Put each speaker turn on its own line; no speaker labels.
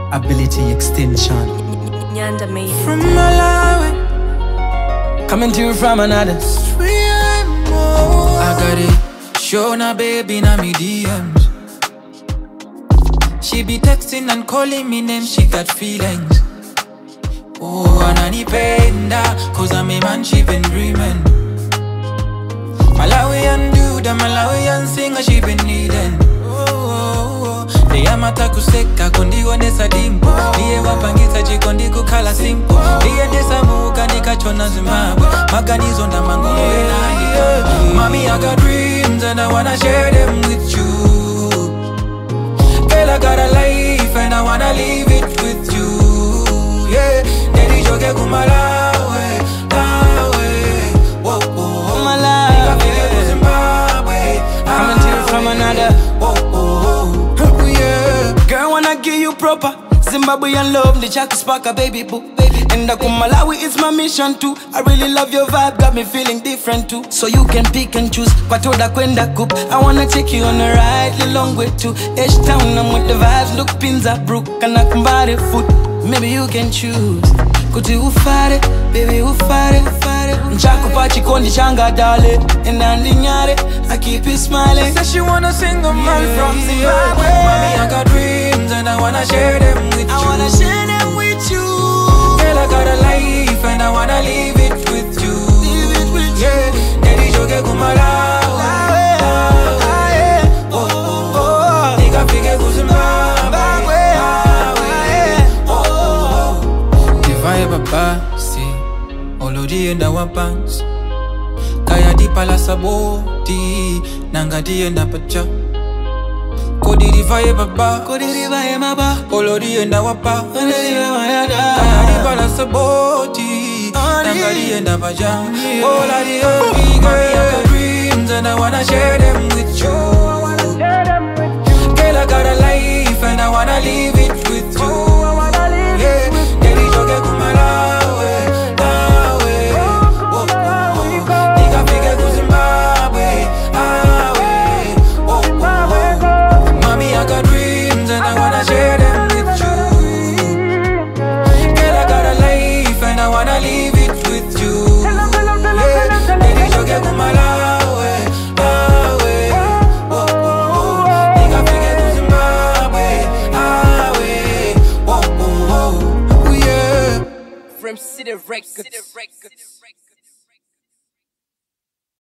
Ability extension.
Nyanda made it.
From Malawi, coming to you from another stream. I got it. Show na baby na me DMs. She be texting and calling me names, she got feelings. Oh, ananipenda, cause I'm a man she been dreaming. Malawian dude, a Malawian singer she been needing. They amata kuseka, kondigo nesa dimpo. Liye wapangisa jikondi kukala simpo. Liye desa muka nikachona Zimbabwe. Maganizo na mangumu enandika. Mommy, I got dreams and I wanna share them with you. Girl, I got a life and I wanna live it with you. Yeah, Daddy joke kumalawe, lawe. Whoa, whoa, Malawi, Zimbabwe. Coming to you from another. Whoa, whoa, yeah. Girl, wanna give you proper Zimbabwean love, the Jackie Sparker, baby boo, baby. And Malawi is my mission too. I really love your vibe, got me feeling different too. So you can pick and choose. Patoda kwenda kup. I wanna take you on a ride, the long way to H-Town. I'm with the vibes, look pins up, brook. And I can buy the food. Maybe you can choose. Kuti ufare, baby ufare, ufare. Nchakupa chikondi changa dale. And andinyare, I keep you smiling. Says she wanna sing a man from Zimbabwe. Mommy, I got dreams and I wanna share them with you. I wanna share them with you. Girl, I got a life and I wanna live it with you. Live it with you. Yeah, Daddy joke kumalawe. Oh, oh, oh. Nigga fige kuzimbabwe. Baba, see, Olodi and our pants. Kaya di pala saboti, Nangadi and Apacha. Kodi rivaye baba, Olodi and our pa. Kaya di pala saboti, Nangadi and Apacha. All of the girl, I got dreams and I wanna share them with you.